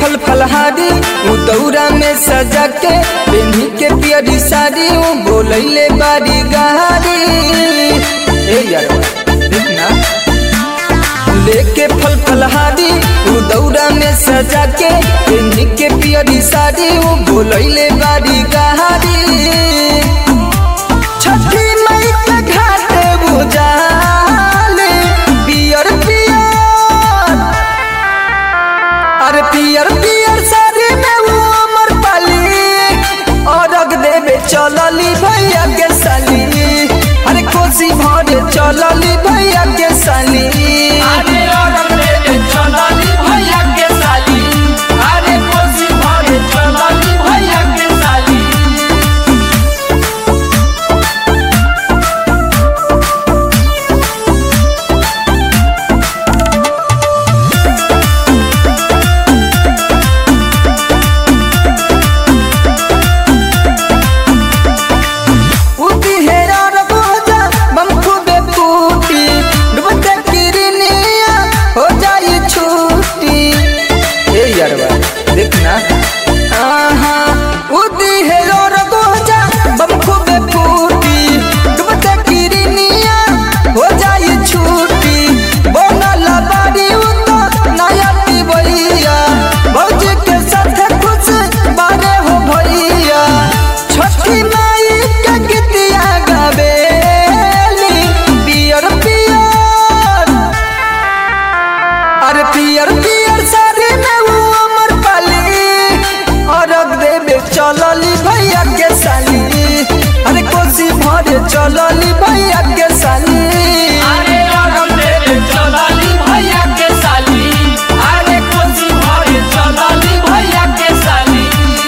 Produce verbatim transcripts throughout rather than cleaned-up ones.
फल फलहारी उ दौरा में सजा के पेन्ही के पियरी साड़ी उ बोलैले बारी गारी। ए यार देखना लेके फल फलहारी उ दौरा में सजा के पेन्ही के पियरी साड़ी उ बोलैले बारी गारी। छठी मई के घाटे बुझाले पियर पियर अरे पियर पियर साड़ी में वो अमर पाली अरग देवे चलली भैया के साली। अरे कोसी भरे चलली भैया के साली। अरे अरग देवे चलली भैया के साली। अरे कोसी भरे चलली भैया के साली। देखना उदी है और गोजा बम खूबे फूटी डूबते किरनिया हो जाए छूटी बनल बाड़ी उतो नया भैया भौजी के साथ खुश बारे हो भैया। छठी माई के गीतिया गावेली पियर पियर अरे पियर पियर साड़ी में वो अमर पाली अरग देवे चलली भैया के साली। अरे कोसी भरे चलली भैया के साली। अरे अरग देवे चलली भैया के साली। अरे कोसी भरे चलली भैया के साली।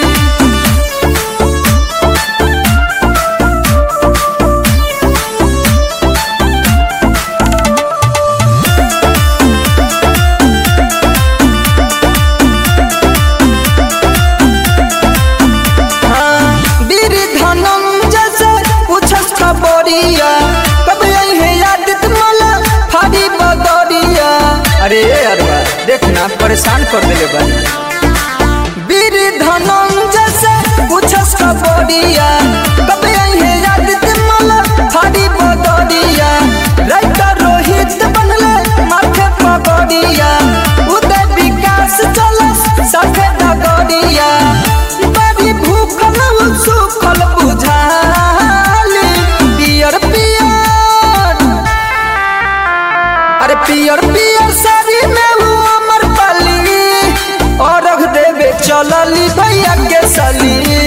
कब है याद मला फाड़ी बदरिया। अरे अरवा देखना परेशान कर देले बानी वीर धनंजय से पूछस खबरिया। कब है याद मला फाड़ी बदरिया राइटर रोहित बनले माथे पगड़िया उदय विकास चलस साथे डगड़िया बड़ी भूखल सुखल बुझाली पियर पियर अरे पियर पियर साड़ी में वो अमर पाली अरग देवे चलली भैया के साली।